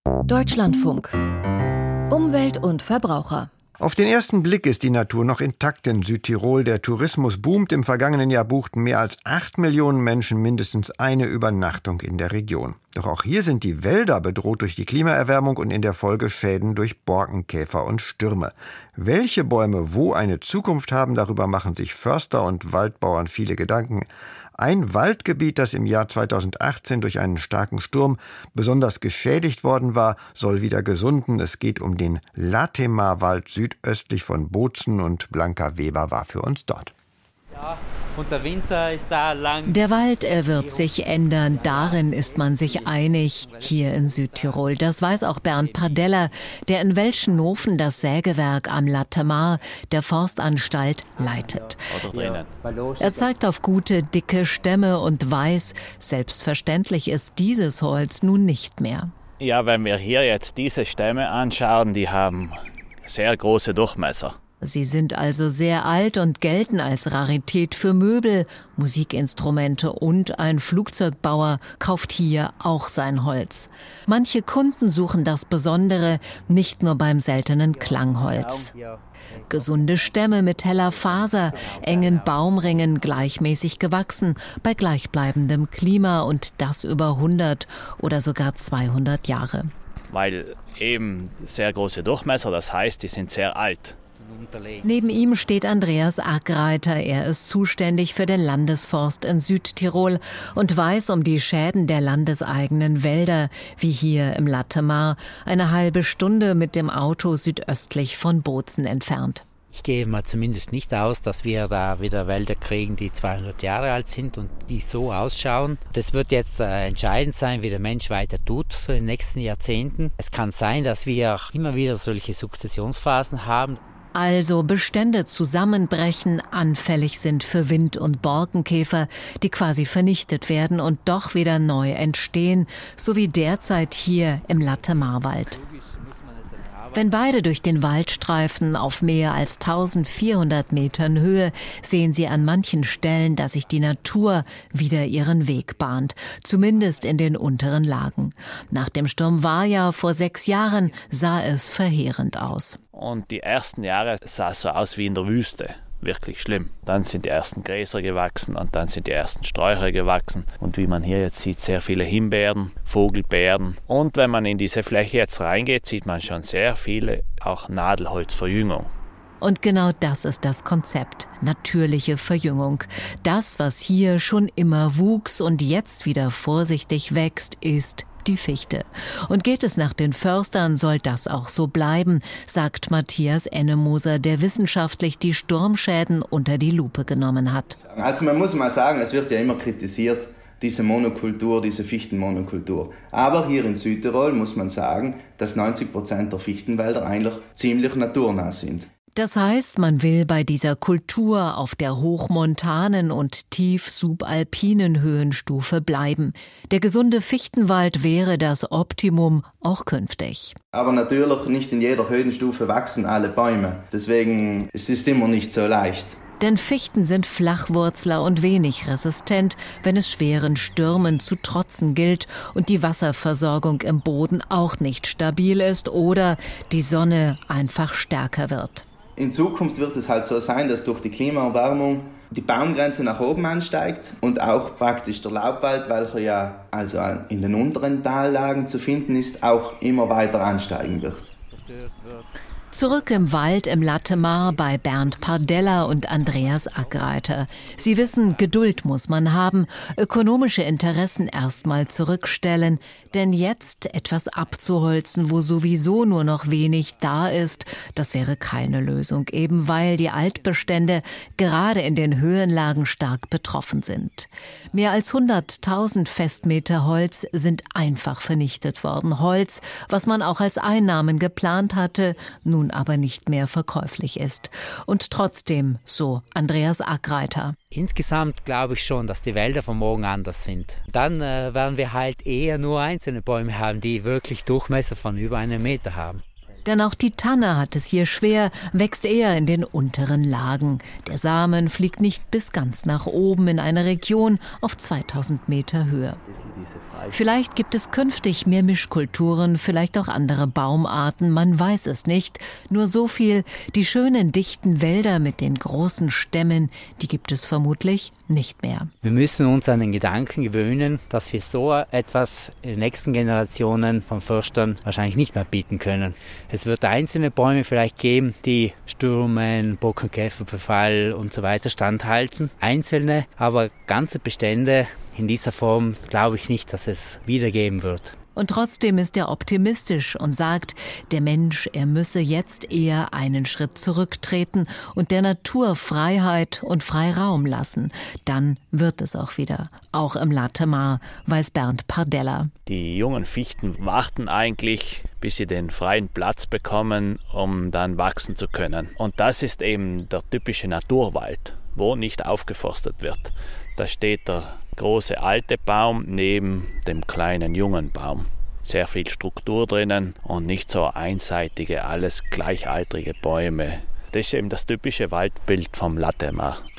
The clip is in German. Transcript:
Deutschlandfunk. Umwelt und Verbraucher. Auf den ersten Blick ist die Natur noch intakt in Südtirol. Der Tourismus boomt. Im vergangenen Jahr buchten mehr als 8 Millionen Menschen mindestens eine Übernachtung in der Region. Doch auch hier sind die Wälder bedroht durch die Klimaerwärmung und in der Folge Schäden durch Borkenkäfer und Stürme. Welche Bäume wo eine Zukunft haben, darüber machen sich Förster und Waldbauern viele Gedanken. Ein Waldgebiet, das im Jahr 2018 durch einen starken Sturm besonders geschädigt worden war, soll wieder gesunden. Es geht um den Latemar-Wald südöstlich von Bozen und Blanca Weber war für uns dort. Ja, und der Winter ist da lang. Der Wald, er wird sich ändern. Darin ist man sich einig, hier in Südtirol. Das weiß auch Bernd Pardella, der in Welschenhofen das Sägewerk am Latemar der Forstanstalt leitet. Er zeigt auf gute, dicke Stämme und weiß, selbstverständlich ist dieses Holz nun nicht mehr. Ja, wenn wir hier jetzt diese Stämme anschauen, die haben sehr große Durchmesser. Sie sind also sehr alt und gelten als Rarität für Möbel, Musikinstrumente und ein Flugzeugbauer kauft hier auch sein Holz. Manche Kunden suchen das Besondere, nicht nur beim seltenen Klangholz. Gesunde Stämme mit heller Faser, engen Baumringen, gleichmäßig gewachsen, bei gleichbleibendem Klima und das über 100 oder sogar 200 Jahre. Weil eben sehr große Durchmesser, das heißt, die sind sehr alt. Neben ihm steht Andreas Ackreiter. Er ist zuständig für den Landesforst in Südtirol und weiß um die Schäden der landeseigenen Wälder, wie hier im Latemar, eine halbe Stunde mit dem Auto südöstlich von Bozen entfernt. Ich gehe mal zumindest nicht aus, dass wir da wieder Wälder kriegen, die 200 Jahre alt sind und die so ausschauen. Das wird jetzt entscheidend sein, wie der Mensch weiter tut, so in den nächsten Jahrzehnten. Es kann sein, dass wir immer wieder solche Sukzessionsphasen haben. Also Bestände zusammenbrechen, anfällig sind für Wind- und Borkenkäfer, die quasi vernichtet werden und doch wieder neu entstehen, so wie derzeit hier im Latemarwald. Wenn beide durch den Wald streifen, auf mehr als 1400 Metern Höhe, sehen sie an manchen Stellen, dass sich die Natur wieder ihren Weg bahnt, zumindest in den unteren Lagen. Nach dem Sturm Vaja vor 6 Jahren sah es verheerend aus. Und die ersten Jahre sah es so aus wie in der Wüste. Wirklich schlimm. Dann sind die ersten Gräser gewachsen und dann sind die ersten Sträucher gewachsen. Und wie man hier jetzt sieht, sehr viele Himbeeren, Vogelbeeren. Und wenn man in diese Fläche jetzt reingeht, sieht man schon sehr viele auch Nadelholzverjüngung. Und genau das ist das Konzept, natürliche Verjüngung. Das, was hier schon immer wuchs und jetzt wieder vorsichtig wächst, ist die Fichte. Und geht es nach den Förstern, soll das auch so bleiben, sagt Matthias Ennemoser, der wissenschaftlich die Sturmschäden unter die Lupe genommen hat. Also man muss mal sagen, es wird ja immer kritisiert, diese Monokultur, diese Fichtenmonokultur. Aber hier in Südtirol muss man sagen, dass 90% der Fichtenwälder eigentlich ziemlich naturnah sind. Das heißt, man will bei dieser Kultur auf der hochmontanen und tief subalpinen Höhenstufe bleiben. Der gesunde Fichtenwald wäre das Optimum auch künftig. Aber natürlich nicht in jeder Höhenstufe wachsen alle Bäume. Deswegen ist es immer nicht so leicht. Denn Fichten sind Flachwurzler und wenig resistent, wenn es schweren Stürmen zu trotzen gilt und die Wasserversorgung im Boden auch nicht stabil ist oder die Sonne einfach stärker wird. In Zukunft wird es halt so sein, dass durch die Klimaerwärmung die Baumgrenze nach oben ansteigt und auch praktisch der Laubwald, welcher ja also in den unteren Tallagen zu finden ist, auch immer weiter ansteigen wird. Zurück im Wald im Latemar bei Bernd Pardella und Andreas Ackreiter. Sie wissen, Geduld muss man haben, ökonomische Interessen erstmal zurückstellen, denn jetzt etwas abzuholzen, wo sowieso nur noch wenig da ist, das wäre keine Lösung, eben weil die Altbestände gerade in den Höhenlagen stark betroffen sind. Mehr als 100.000 Festmeter Holz sind einfach vernichtet worden. Holz, was man auch als Einnahmen geplant hatte, nun aber nicht mehr verkäuflich ist. Und trotzdem, so Andreas Ackreiter. Insgesamt glaube ich schon, dass die Wälder von morgen anders sind. Dann werden wir halt eher nur einzelne Bäume haben, die wirklich Durchmesser von über 1 Meter haben. Denn auch die Tanne hat es hier schwer, wächst eher in den unteren Lagen. Der Samen fliegt nicht bis ganz nach oben in eine Region auf 2000 Meter Höhe. Vielleicht gibt es künftig mehr Mischkulturen, vielleicht auch andere Baumarten, man weiß es nicht. Nur so viel, die schönen dichten Wälder mit den großen Stämmen, die gibt es vermutlich nicht mehr. Wir müssen uns an den Gedanken gewöhnen, dass wir so etwas in den nächsten Generationen von Förstern wahrscheinlich nicht mehr bieten können. Es wird einzelne Bäume vielleicht geben, die Stürmen, Borkenkäferbefall und so weiter standhalten. Einzelne, aber ganze Bestände in dieser Form glaube ich nicht, dass es wiedergeben wird. Und trotzdem ist er optimistisch und sagt, der Mensch, er müsse jetzt eher einen Schritt zurücktreten und der Natur Freiheit und Freiraum lassen. Dann wird es auch wieder, auch im Latemar, weiß Bernd Pardella. Die jungen Fichten warten eigentlich, bis sie den freien Platz bekommen, um dann wachsen zu können. Und das ist eben der typische Naturwald, wo nicht aufgeforstet wird. Da steht der große alte Baum neben dem kleinen jungen Baum. Sehr viel Struktur drinnen und nicht so einseitige, alles gleichaltrige Bäume. Das ist eben das typische Waldbild vom Latemar.